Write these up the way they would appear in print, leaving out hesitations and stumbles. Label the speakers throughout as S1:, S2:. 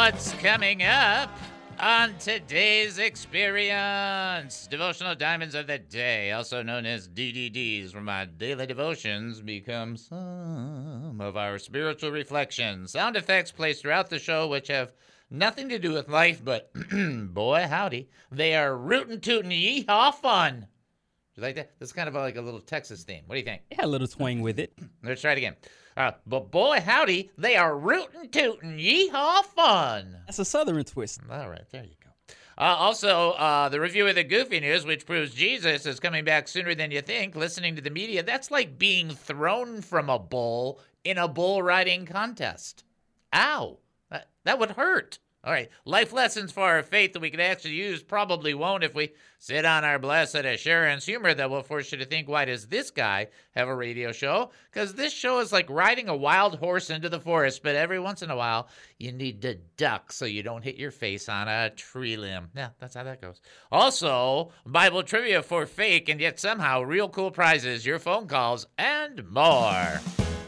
S1: what's coming up on today's experience. Devotional Diamonds of the Day, also known as DDDs, where my daily devotions become some of our spiritual reflections. Sound effects placed throughout the show which have nothing to do with life, but boy howdy, they are rootin' tootin' yeehaw fun. You like that? That's kind of like a little Texas theme. What do you think?
S2: Yeah, a little twang with it.
S1: Let's try it again. But boy howdy, they are rootin' tootin' yeehaw fun.
S2: That's a southern twist.
S1: All right, there you go. Also, the review of the Goofy News, which proves Jesus is coming back sooner than you think. Listening to the media, that's like being thrown from a bull in a bull riding contest. Ow, that would hurt. All right, life lessons for our faith that we could actually use probably won't if we sit on our blessed assurance. Humor that will force you to think, why does this guy have a radio show? Because this show is like riding a wild horse into the forest, but every once in a while, you need to duck so you don't hit your face on a tree limb. Yeah, that's how that goes. Also, Bible trivia for fake and yet somehow real cool prizes, your phone calls, and more.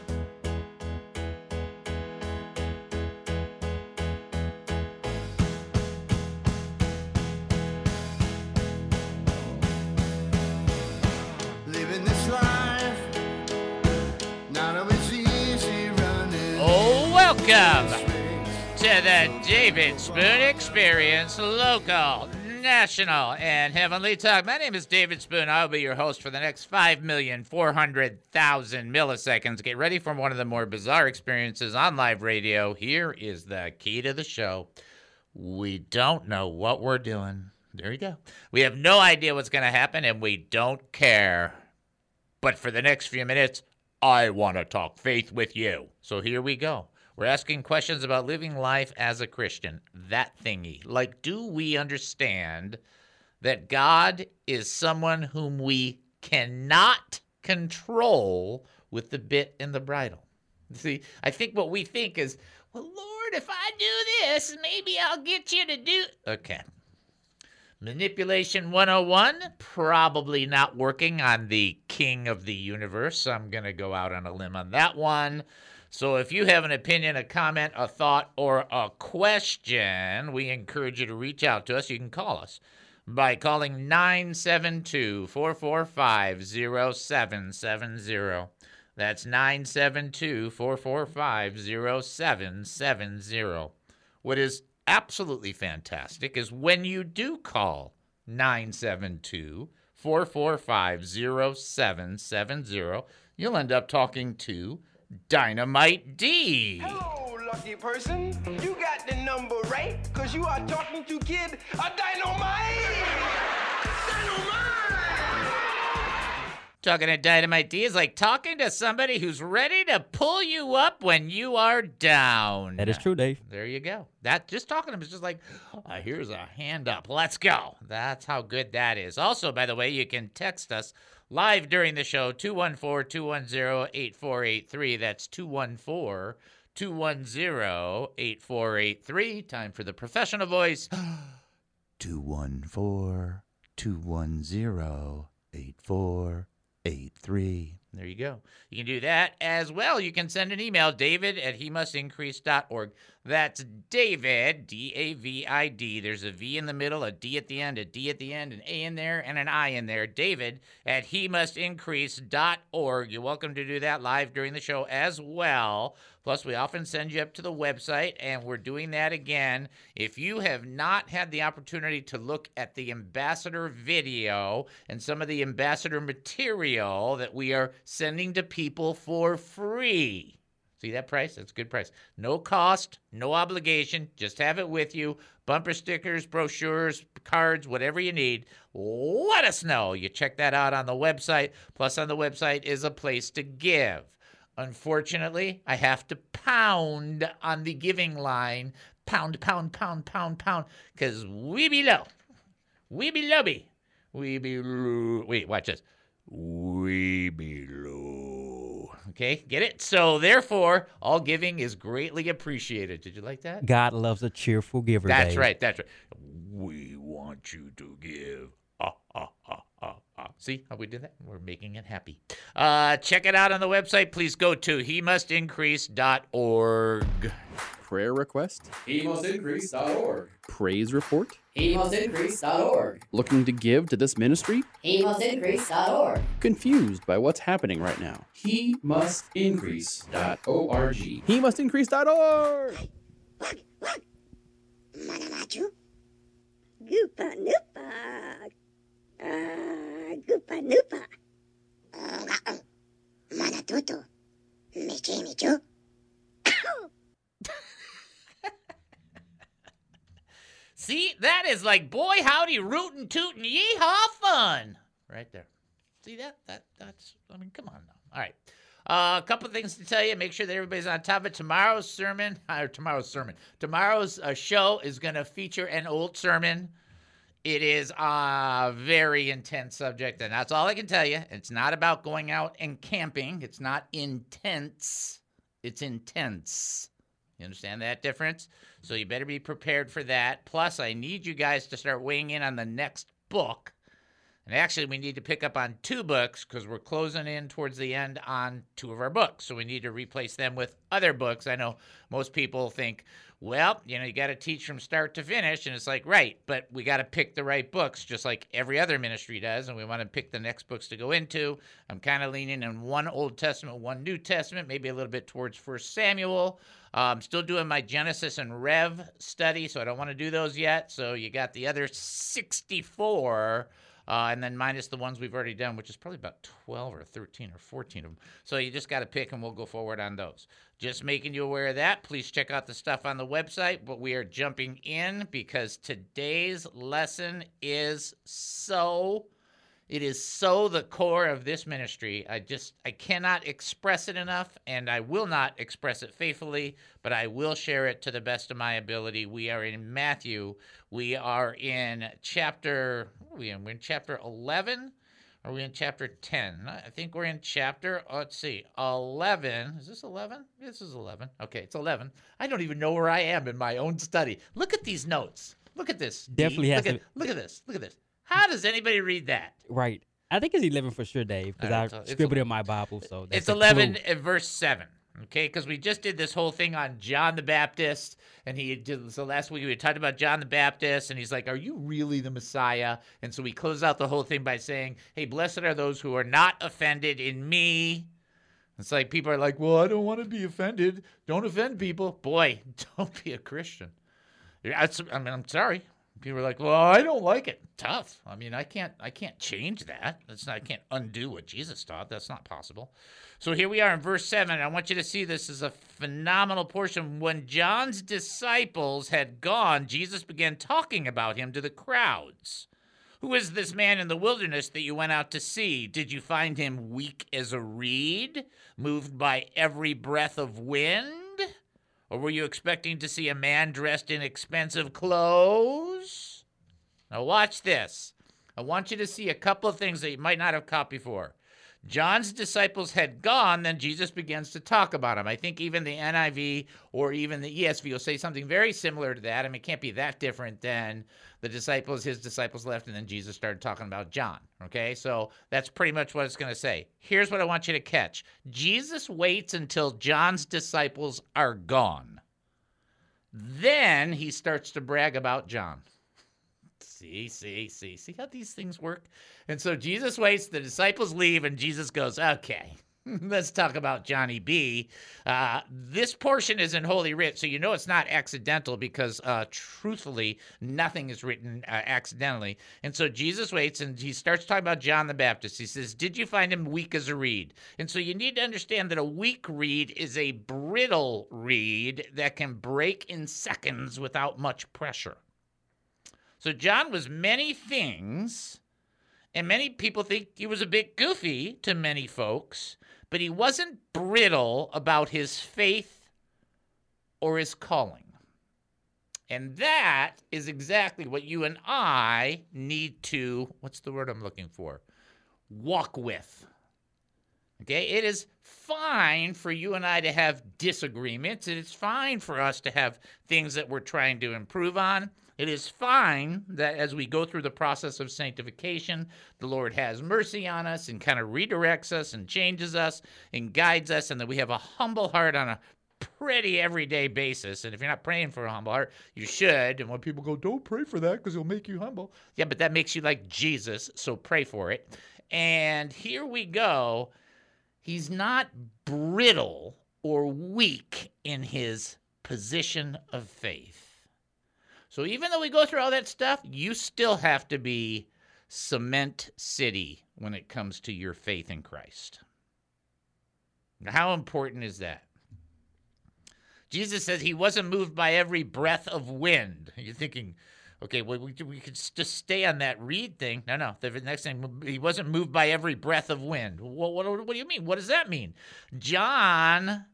S1: Welcome to the David Spoon Experience, local, national, and heavenly talk. My name is David Spoon. I'll be your host for the next 5,400,000 milliseconds. Get ready for one of the more bizarre experiences on live radio. Here is the key to the show. We don't know what we're doing. There you go. We have no idea what's going to happen, and we don't care. But for the next few minutes, I want to talk faith with you. So here we go. We're asking questions about living life as a Christian, that thingy. Like, do we understand that God is someone whom we cannot control with the bit and the bridle? See, I think what we think is, well, Lord, if I do this, maybe I'll get you to do... Okay. Manipulation 101, probably not working on the king of the universe. I'm going to go out on a limb on that one. So if you have an opinion, a comment, a thought, or a question, we encourage you to reach out to us. You can call us by calling 972-445-0770. That's 972-445-0770. What is absolutely fantastic is when you do call 972-445-0770, you'll end up talking to Dynamite D.
S3: Hello, lucky person. You got the number right, because you are talking to Kid Dynamite.
S1: Talking to Dynamite D is like talking to somebody who's ready to pull you up when you are down.
S2: That is true, Dave.
S1: There you go. That just talking to him is just like, here's a hand up. Let's go. That's how good that is. Also, by the way, you can text us live during the show, 214-210-8483. That's 214-210-8483. Time for the professional voice. 214-210-8483. There you go. You can do that as well. You can send an email, david@hemustincrease.org. That's David, D-A-V-I-D. There's a V in the middle, a D at the end, a D at the end, an A in there, and an I in there. David@hemustincrease.org. You're welcome to do that live during the show as well. Plus, we often send you up to the website, and we're doing that again. If you have not had the opportunity to look at the ambassador video and some of the ambassador material that we are sending to people for free. See that price? That's a good price. No cost, no obligation. Just have it with you. Bumper stickers, brochures, cards, whatever you need. Let us know. You check that out on the website. Plus, on the website is a place to give. Unfortunately, I have to pound on the giving line. Pound, pound, pound, pound, pound. Because we be low. We be lobby. We be low. Wait, watch this. We be low. Okay, get it? So, therefore, all giving is greatly appreciated. Did you like that?
S2: God loves a cheerful giver,
S1: That's
S2: Dave.
S1: right, that's right. We want you to give. See how we did that? We're making it happy. Check it out on the website. Please go to hemustincrease.org.
S4: Prayer request?
S5: HeMustIncrease.org.
S4: Praise report?
S5: HeMustIncrease.org.
S4: Looking to give to this ministry?
S5: HeMustIncrease.org.
S4: Confused by what's happening right now?
S5: HeMustIncrease.org.
S4: HeMustIncrease.org!
S6: Manamaju. Goopa noopa. Goopa noopa. Manatuto. Michi michu.
S1: See, that is like boy howdy rootin' tootin' yeehaw fun right there. See that? That's I mean, come on now. All right. A couple things to tell you. Make sure that everybody's on top of it. Tomorrow's show is going to feature an old sermon. It is a very intense subject, and that's all I can tell you. It's not about going out and camping. It's not intense. It's intense. You understand that difference? So you better be prepared for that. Plus, I need you guys to start weighing in on the next book. And actually, we need to pick up on 2 books because we're closing in towards the end on 2 of our books. So we need to replace them with other books. I know most people think, well, you got to teach from start to finish. And it's like, right, but we got to pick the right books just like every other ministry does. And we want to pick the next books to go into. I'm kind of leaning in one Old Testament, one New Testament, maybe a little bit towards 1 Samuel. I'm still doing my Genesis and Rev study, so I don't want to do those yet. So you got the other 64. And then minus the ones we've already done, which is probably about 12 or 13 or 14 of them. So you just got to pick, and we'll go forward on those. Just making you aware of that. Please check out the stuff on the website. But we are jumping in because today's lesson is it is so the core of this ministry. I cannot express it enough, and I will not express it faithfully, but I will share it to the best of my ability. We are in Matthew. We are in chapter, we're in chapter 11. Are we in chapter 10? I think we're in chapter, let's see, 11. Is this 11? This is 11. Okay, it's 11. I don't even know where I am in my own study. Look at these notes. Look at this.
S2: Definitely has to.
S1: Look at this. Look at this. How does anybody read that?
S2: Right. I think it's 11 for sure, Dave, because
S1: All right,
S2: I scribbled it in my Bible. So that's
S1: it's
S2: a
S1: 11
S2: clue.
S1: at verse 7. Okay, because we just did this whole thing on John the Baptist, and so last week we talked about John the Baptist, and he's like, "Are you really the Messiah?" And so we close out the whole thing by saying, "Hey, blessed are those who are not offended in me." It's like people are like, "Well, I don't want to be offended. Don't offend people." Boy, don't be a Christian. I'm sorry. People are like, "Well, I don't like it." Tough. I mean, I can't change that. I can't undo what Jesus taught. That's not possible. So here we are in verse 7. I want you to see this is a phenomenal portion. When John's disciples had gone, Jesus began talking about him to the crowds. "Who is this man in the wilderness that you went out to see? Did you find him weak as a reed, moved by every breath of wind? Or were you expecting to see a man dressed in expensive clothes?" Now watch this. I want you to see a couple of things that you might not have caught before. John's disciples had gone, then Jesus begins to talk about him. I think even the NIV or even the ESV will say something very similar to that. I mean, it can't be that different than his disciples left, and then Jesus started talking about John. Okay, so that's pretty much what it's going to say. Here's what I want you to catch. Jesus waits until John's disciples are gone. Then he starts to brag about John. See how these things work? And so Jesus waits, the disciples leave, and Jesus goes, "Okay, let's talk about Johnny B." This portion is in Holy Writ, so you know it's not accidental because, truthfully, nothing is written accidentally. And so Jesus waits, and he starts talking about John the Baptist. He says, "Did you find him weak as a reed?" And so you need to understand that a weak reed is a brittle reed that can break in seconds without much pressure. So John was many things, and many people think he was a bit goofy to many folks, but he wasn't brittle about his faith or his calling. And that is exactly what you and I need to, what's the word I'm looking for? Walk with. Okay, it is fine for you and I to have disagreements. It is fine for us to have things that we're trying to improve on. It is fine that as we go through the process of sanctification, the Lord has mercy on us and kind of redirects us and changes us and guides us, and that we have a humble heart on a pretty everyday basis. And if you're not praying for a humble heart, you should. And when people go, don't pray for that because it'll make you humble. Yeah, but that makes you like Jesus, so pray for it. And here we go. He's not brittle or weak in his position of faith. So even though we go through all that stuff, you still have to be cement city when it comes to your faith in Christ. How important is that? Jesus says he wasn't moved by every breath of wind. You're thinking, okay, well, we could just stay on that reed thing. No. The next thing, he wasn't moved by every breath of wind. What do you mean? What does that mean? John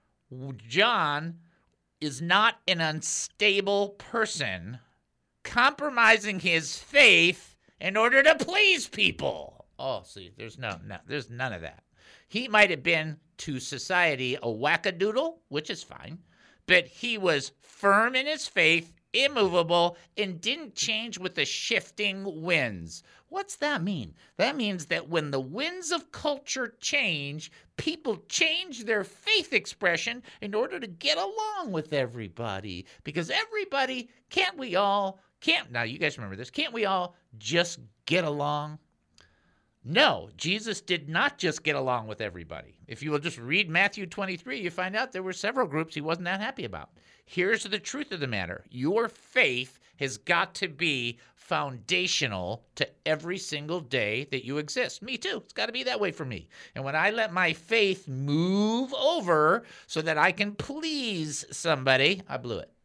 S1: is not an unstable person compromising his faith in order to please people. Oh, see, there's none of that. He might have been to society a wackadoodle, which is fine, but he was firm in his faith, immovable, and didn't change with the shifting winds. What's that mean? That means that when the winds of culture change, people change their faith expression in order to get along with everybody. Because everybody, now you guys remember this, can't we all just get along? No, Jesus did not just get along with everybody. If you will just read Matthew 23, you find out there were several groups he wasn't that happy about. Here's the truth of the matter. Your faith has got to be foundational to every single day that you exist. Me too. It's got to be that way for me. And when I let my faith move over so that I can please somebody, I blew it.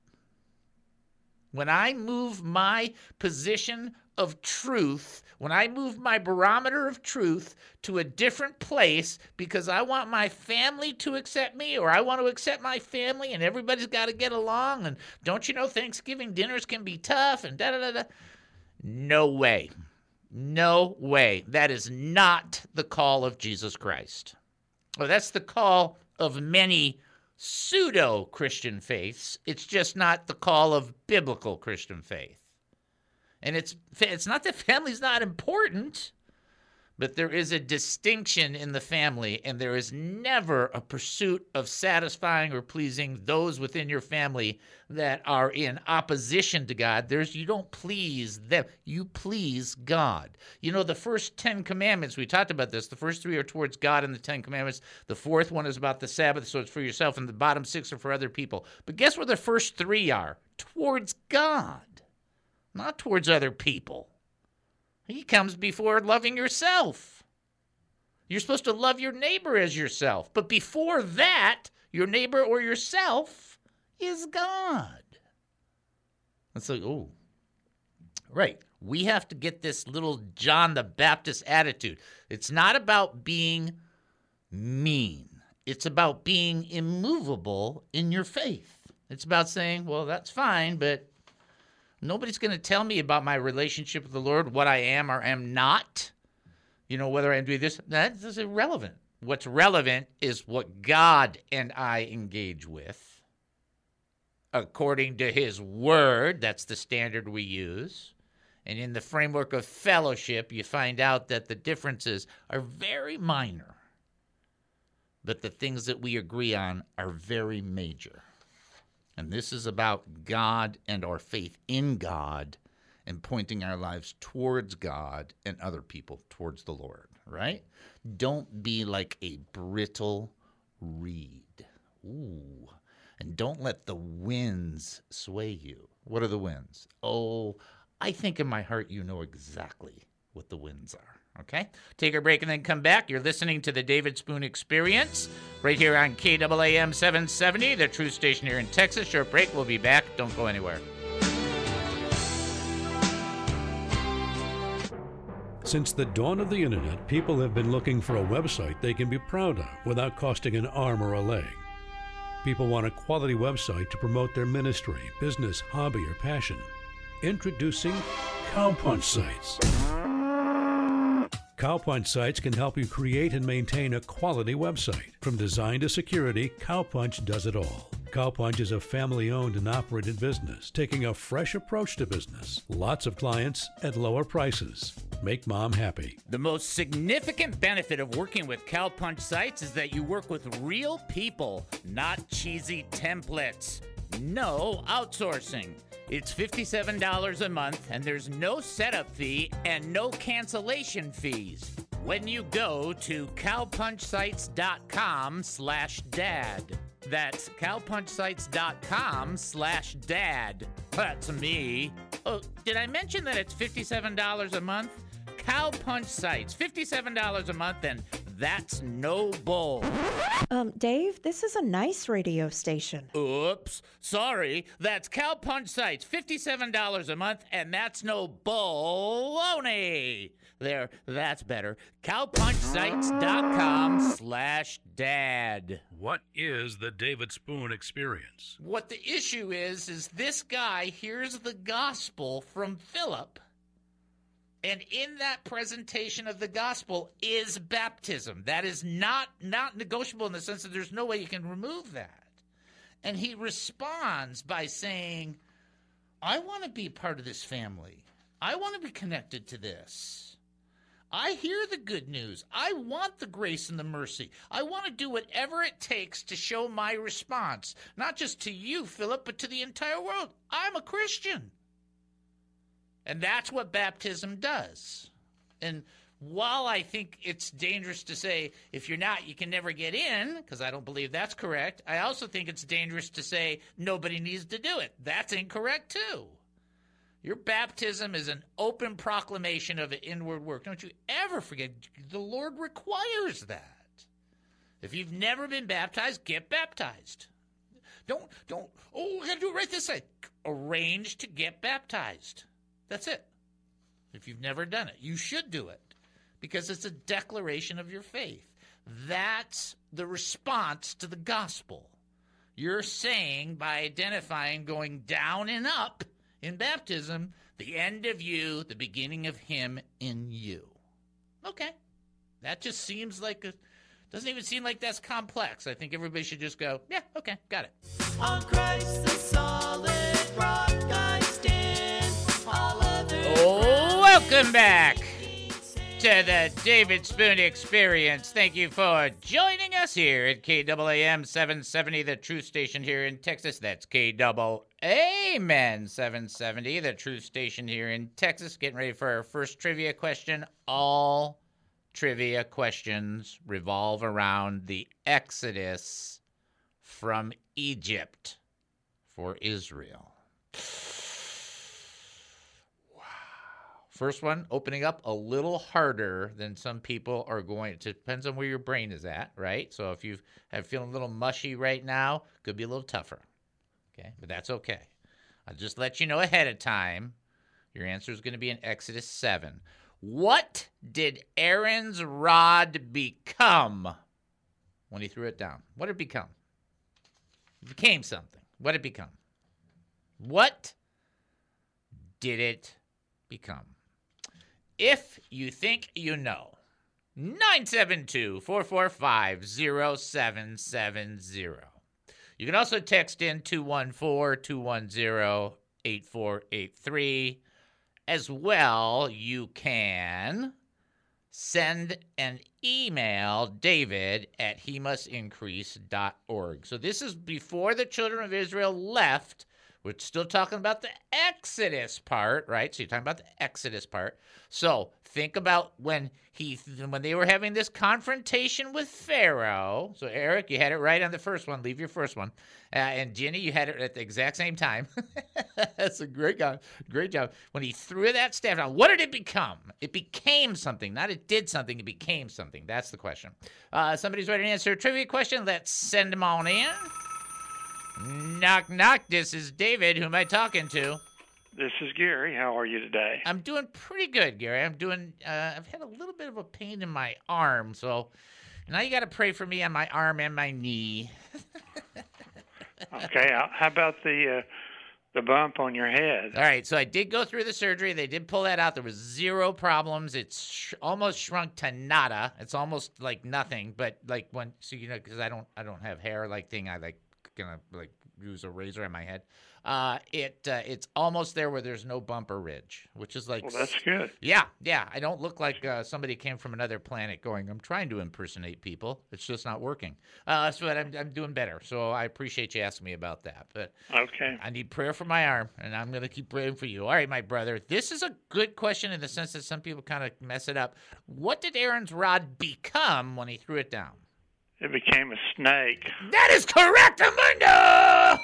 S1: When I move my position of truth, when I move my barometer of truth to a different place because I want my family to accept me or I want to accept my family and everybody's got to get along and don't you know Thanksgiving dinners can be tough and da-da-da-da. No way. No way. That is not the call of Jesus Christ. Well, that's the call of many pseudo-Christian faiths. It's just not the call of biblical Christian faith. And it's not that family's not important, but there is a distinction in the family, and there is never a pursuit of satisfying or pleasing those within your family that are in opposition to God. You don't please them. You please God. You know, the first 10 commandments, we talked about this. The first 3 are towards God in the 10 commandments. The 4th one is about the Sabbath, so it's for yourself, and the bottom 6 are for other people. But guess where the first 3 are? Towards God. Not towards other people. He comes before loving yourself. You're supposed to love your neighbor as yourself. But before that, your neighbor or yourself is God. It's like, oh, right. We have to get this little John the Baptist attitude. It's not about being mean. It's about being immovable in your faith. It's about saying, well, that's fine, but nobody's going to tell me about my relationship with the Lord, what I am or am not. You know, whether I'm doing this, that is irrelevant. What's relevant is what God and I engage with. According to his word, that's the standard we use. And in the framework of fellowship, you find out that the differences are very minor. But the things that we agree on are very major. And this is about God and our faith in God and pointing our lives towards God and other people towards the Lord, right? Don't be like a brittle reed. Ooh. And don't let the winds sway you. What are the winds? Oh, I think in my heart you know exactly what the winds are. Okay? Take a break and then come back. You're listening to the David Spoon Experience right here on KAAM 770, the truth station here in Texas. Short break. We'll be back. Don't go anywhere.
S7: Since the dawn of the internet, people have been looking for a website they can be proud of without costing an arm or a leg. People want a quality website to promote their ministry, business, hobby, or passion. Introducing Cowpunch Sites. Cowpunch Sites can help you create and maintain a quality website. From design to security, Cowpunch does it all. Cowpunch is a family-owned and operated business, taking a fresh approach to business. Lots of clients at lower prices. make mom happy.
S1: The most significant benefit of working with Cowpunch Sites is that you work with real people, not cheesy templates. No outsourcing. It's $57 a month, and there's no setup fee and no cancellation fees when you go to cowpunchsites.com/dad. That's cowpunchsites.com/dad. That's me. Oh, did I mention that it's $57 a month? Cowpunch Sites, $57 a month, and that's no bull.
S8: Dave, this is a nice radio station.
S1: Oops, sorry. That's Cowpunch Sites, $57 a month, and that's no baloney. There, that's better. Cowpunchsites.com/dad.
S7: What is the David Spoon experience?
S1: What the issue is this guy hears the gospel from Philip, and in that presentation of the gospel is baptism. That is not negotiable in the sense that there's no way you can remove that. And he responds by saying, I want to be part of this family. I want to be connected to this. I hear the good news. I want the grace and the mercy. I want to do whatever it takes to show my response, not just to you, Philip, but to the entire world. I'm a Christian. And that's what baptism does. And while I think it's dangerous to say, if you're not, you can never get in, because I don't believe that's correct, I also think it's dangerous to say nobody needs to do it. That's incorrect, too. Your baptism is an open proclamation of an inward work. Don't you ever forget, the Lord requires that. If you've never been baptized, get baptized. Don't, we got to do it right this side. Arrange to get baptized. That's it. If you've never done it, you should do it because it's a declaration of your faith. That's the response to the gospel. You're saying by identifying going down and up in baptism, the end of you, the beginning of him in you. Okay. That just seems like doesn't even seem like that's complex. I think everybody should just go, yeah, okay, got it.
S9: On Christ the solid rock I stand, all other
S1: Welcome back to the David Spoon Experience. Thank you for joining us here at KAAM 770, the truth station here in Texas. That's KAAM 770, the truth station here in Texas. Getting ready for our first trivia question. All trivia questions revolve around the Exodus from Egypt for Israel. First one, opening up a little harder than some people are going. It depends on where your brain is at, right? So if you have feeling a little mushy right now, could be a little tougher. Okay, but that's okay. I'll just let you know ahead of time. Your answer is going to be in Exodus 7. What did Aaron's rod become when he threw it down? What did it become? It became something. What did it become? What did it become? If you think you know, 972-445-0770. You can also text in 214-210-8483. As well, you can send an email, David at hemustincrease.org. So this is before the children of Israel left. We're still talking about the Exodus part, right? So you're talking about the Exodus part. So think about when they were having this confrontation with Pharaoh. So Eric, you had it right on the first one. Leave your first one. And Jenny, you had it at the exact same time. That's a great job. Great job. When he threw that staff down, what did it become? It became something. Not it did something. It became something. That's the question. Somebody's ready to answer a trivia question. Let's send them on in. Knock, knock. This is David. Who am I talking to?
S10: This is Gary. How are you today?
S1: I'm doing pretty good, Gary. I've had a little bit of a pain in my arm, so now you got to pray for me on my arm and my knee.
S10: Okay. How about the bump on your head?
S1: All right. So I did go through the surgery. They did pull that out. There was zero problems. It's almost shrunk to nada. It's almost like nothing. But like because I don't have hair like thing. I like gonna like use a razor on my head. It's almost there where there's no bump or ridge, which is like.
S10: Well, that's good.
S1: Yeah. I don't look like somebody came from another planet going, I'm trying to impersonate people. It's just not working. So I'm doing better. So I appreciate you asking me about that. But
S10: Okay.
S1: I need prayer for my arm, and I'm going to keep praying for you. All right, my brother. This is a good question in the sense that some people kind of mess it up. What did Aaron's rod become when he threw it down?
S10: It became a snake.
S1: That is correct, Amundo!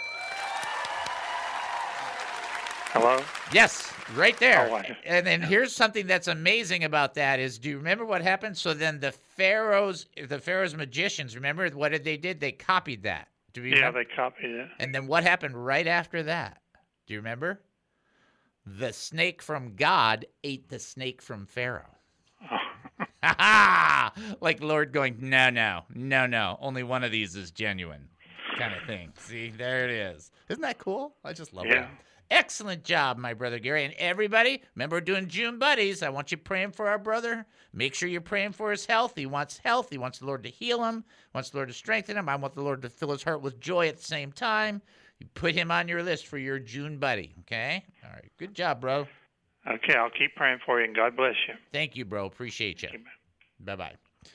S10: Hello?
S1: Yes, right there.
S10: Oh, I-
S1: And then here's something that's amazing about that is, do you remember what happened? So then the Pharaoh's magicians, remember what did they did? They copied that. Do you
S10: Yeah,
S1: remember?
S10: they copied it.
S1: And then what happened right after that? Do you remember? The snake from God ate the snake from Pharaoh. Ha ha! Like Lord going, no. Only one of these is genuine, kind of thing. See, there it is. Isn't that cool? I just love
S10: Yeah.
S1: that. Excellent job, my brother Gary. And everybody, remember we're doing June Buddies. I want you praying for our brother. Make sure you're praying for his health. He wants health. He wants the Lord to heal him. Wants the Lord to strengthen him. I want the Lord to fill his heart with joy at the same time. You put him on your list for your June Buddy, okay? All right. Good job, bro.
S10: Okay, I'll keep praying for you, and God bless you.
S1: Thank you, bro. Appreciate you. Bye-bye.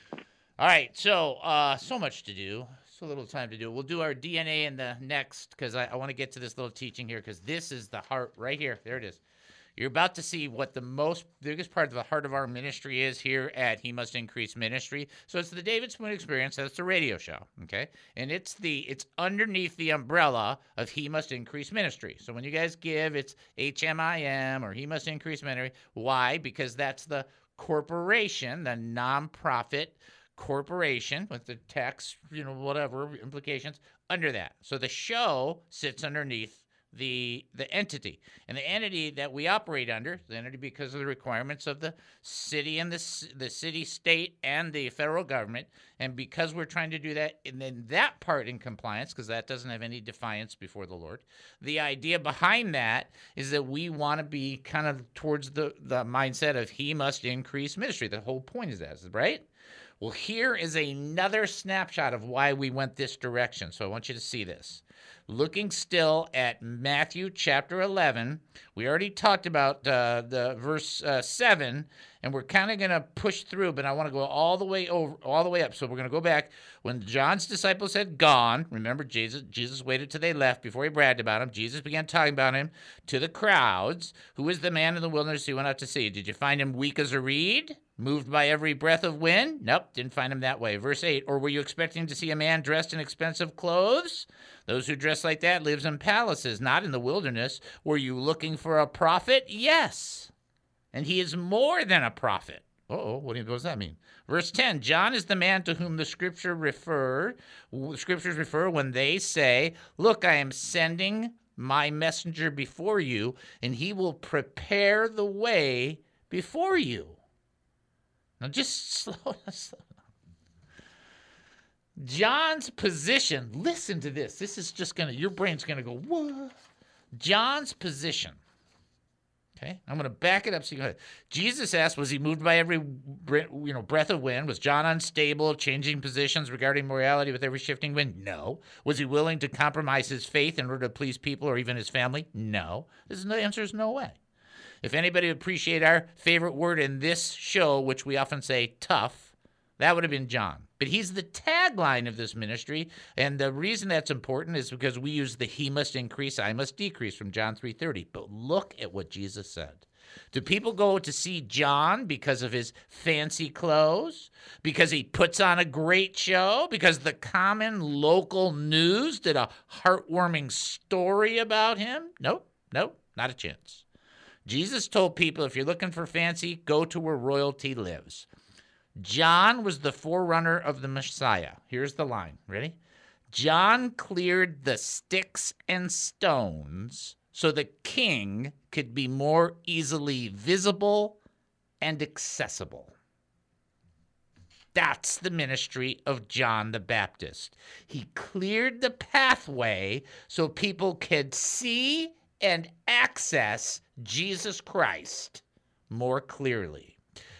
S1: All right, so so much to do. So little time to do. We'll do our DNA in the next, because I want to get to this little teaching here, because this is the heart right here. There it is. You're about to see what the biggest part of the heart of our ministry is here at He Must Increase Ministry. So it's the David Spoon Experience. That's the radio show, okay? And it's underneath the umbrella of He Must Increase Ministry. So when you guys give, it's HMIM or He Must Increase Ministry. Why? Because that's the corporation, the nonprofit corporation with the tax, whatever implications under that. So the show sits underneath the entity, and the entity that we operate under, the entity because of the requirements of the city and the city, state, and the federal government, and because we're trying to do that, and then that part in compliance, because that doesn't have any defiance before the Lord. The idea behind that is that we want to be kind of towards the mindset of He must increase ministry. The whole point is that, right? Well, here is another snapshot of why we went this direction. So I want you to see this. Looking still at Matthew chapter 11, we already talked about the verse 7, and we're kind of going to push through, but I want to go all the way up. So we're going to go back. When John's disciples had gone, remember Jesus waited till they left before he bragged about him. Jesus began talking about him to the crowds. Who is the man in the wilderness he went out to see? Did you find him weak as a reed? Moved by every breath of wind? Nope, didn't find him that way. Verse 8, or were you expecting to see a man dressed in expensive clothes? Those who dress like that lives in palaces, not in the wilderness. Were you looking for a prophet? Yes. And he is more than a prophet. What does that mean? Verse 10, John is the man to whom the scriptures refer when they say, look, I am sending my messenger before you, and he will prepare the way before you. Now, just slow down. John's position, listen to this. This is just your brain's going to go, what? John's position. Okay, I'm going to back it up so you can. Jesus asked, was he moved by every breath of wind? Was John unstable, changing positions regarding morality with every shifting wind? No. Was he willing to compromise his faith in order to please people or even his family? No. The answer is no way. If anybody would appreciate our favorite word in this show, which we often say tough, that would have been John. But he's the tagline of this ministry, and the reason that's important is because we use the he must increase, I must decrease from John 3:30. But look at what Jesus said. Do people go to see John because of his fancy clothes? Because he puts on a great show? Because the common local news did a heartwarming story about him? Nope, not a chance. Jesus told people, if you're looking for fancy, go to where royalty lives. John was the forerunner of the Messiah. Here's the line. Ready? John cleared the sticks and stones so the king could be more easily visible and accessible. That's the ministry of John the Baptist. He cleared the pathway so people could see and access Jesus Christ more clearly.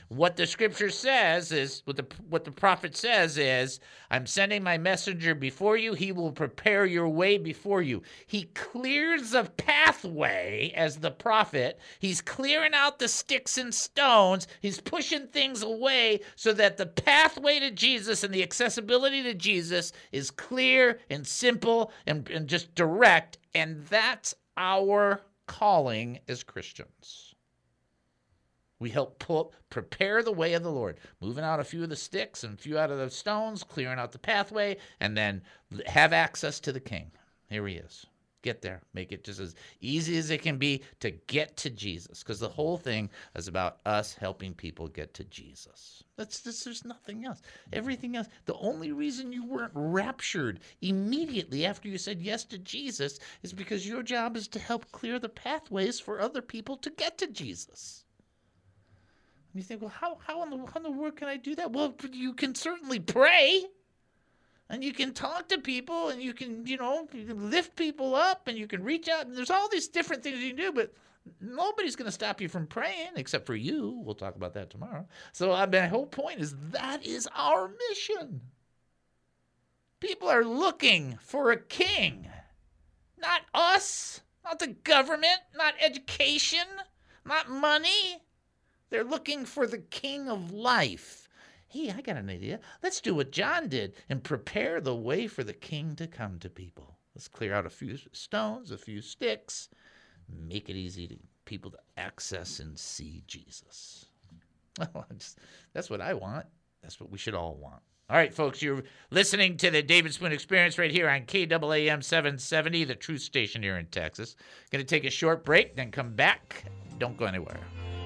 S1: What the scripture says is, what the prophet says is, I'm sending my messenger before you. He will prepare your way before you. He clears a pathway as the prophet. He's clearing out the sticks and stones. He's pushing things away so that the pathway to Jesus and the accessibility to Jesus is clear and simple and just direct. And that's our calling as Christians. We help prepare the way of the Lord, moving out a few of the sticks and a few out of the stones, clearing out the pathway, and then have access to the King. Here he is. Get there. Make it just as easy as it can be to get to Jesus, because the whole thing is about us helping people get to Jesus. There's nothing else. Everything else. The only reason you weren't raptured immediately after you said yes to Jesus is because your job is to help clear the pathways for other people to get to Jesus. And you think, well, how in the world can I do that? Well, you can certainly pray, and you can talk to people, and you can lift people up, and you can reach out. And there's all these different things you can do, but nobody's going to stop you from praying except for you. We'll talk about that tomorrow. So my whole point is that is our mission. People are looking for a king, not us, not the government, not education, not money. They're looking for the King of life. Hey, I got an idea. Let's do what John did and prepare the way for the King to come to people. Let's clear out a few stones, a few sticks, make it easy to people to access and see Jesus. That's what I want. That's what we should all want. All right, folks, you're listening to the David Spoon Experience right here on KAAM 770, the truth station here in Texas. Going to take a short break, then come back. Don't go anywhere.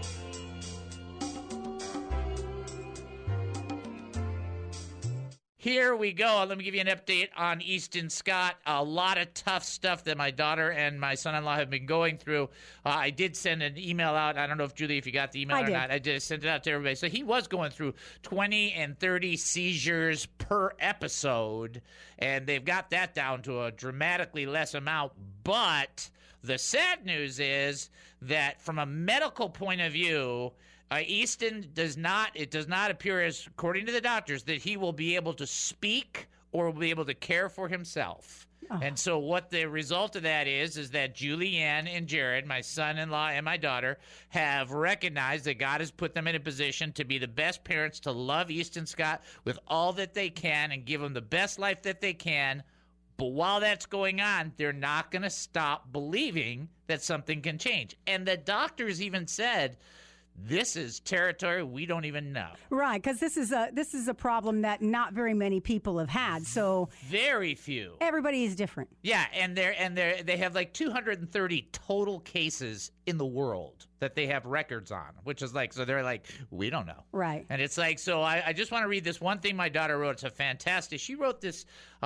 S1: Here we go. Let me give you an update on Easton Scott. A lot of tough stuff that my daughter and my son-in-law have been going through. I did send an email out. I don't know if, Julie, if you got the email or not. I did send it out to everybody. So he was going through 20 and 30 seizures per episode, and they've got that down to a dramatically less amount. But the sad news is that from a medical point of view, Easton does not appear, as according to the doctors, that he will be able to speak or will be able to care for himself. Oh. And so what the result of that is that Julianne and Jared, my son-in-law and my daughter, have recognized that God has put them in a position to be the best parents, to love Easton Scott with all that they can and give him the best life that they can. But while that's going on, they're not going to stop believing that something can change. And the doctors even said, this is territory we don't even know.
S11: Right, because this is a problem that not very many people have had. So
S1: very few.
S11: Everybody is different.
S1: Yeah, and they have like 230 total cases in the world that they have records on, which is like, so they're like, we don't know.
S11: Right.
S1: And it's like, so I just want to read this one thing my daughter wrote. It's a fantastic. She wrote this,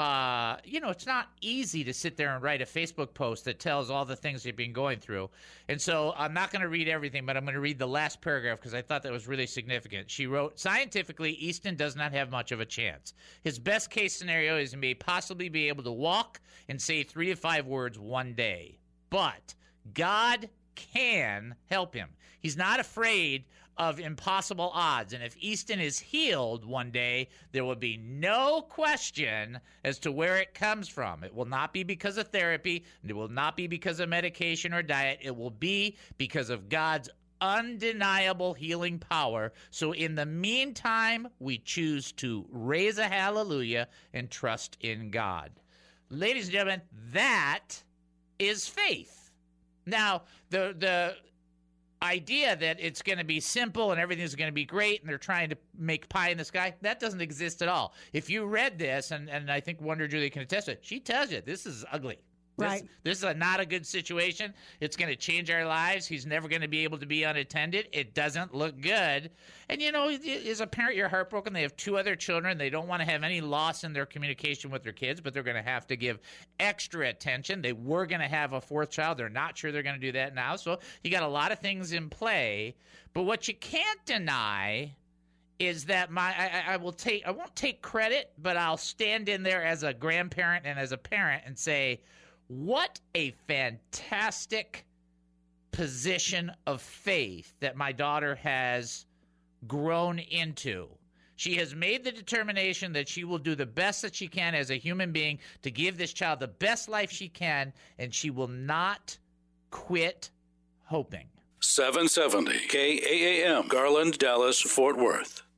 S1: it's not easy to sit there and write a Facebook post that tells all the things they've been going through. And so I'm not going to read everything, but I'm going to read the last paragraph because I thought that was really significant. She wrote, scientifically, Easton does not have much of a chance. His best case scenario is he may possibly be able to walk and say 3 to 5 words one day. But God can help him. He's not afraid of impossible odds. And if Easton is healed one day, there will be no question as to where it comes from. It will not be because of therapy. It will not be because of medication or diet. It will be because of God's undeniable healing power. So in the meantime, we choose to raise a hallelujah and trust in God. Ladies and gentlemen, that is faith. Now, the idea that it's going to be simple and everything's going to be great and they're trying to make pie in the sky, that doesn't exist at all. If you read this, and I think Wonder Julie can attest to it, she tells you this is ugly.
S11: Right.
S1: This is not a good situation. It's going to change our lives. He's never going to be able to be unattended. It doesn't look good. And, as a parent, you're heartbroken. They have 2 other children. They don't want to have any loss in their communication with their kids, but they're going to have to give extra attention. They were going to have a 4th child. They're not sure they're going to do that now. So you got a lot of things in play. But what you can't deny is that I won't take credit, but I'll stand in there as a grandparent and as a parent and say, what a fantastic position of faith that my daughter has grown into. She has made the determination that she will do the best that she can as a human being to give this child the best life she can, and she will not quit hoping.
S7: 770 KAAM, Garland, Dallas, Fort Worth.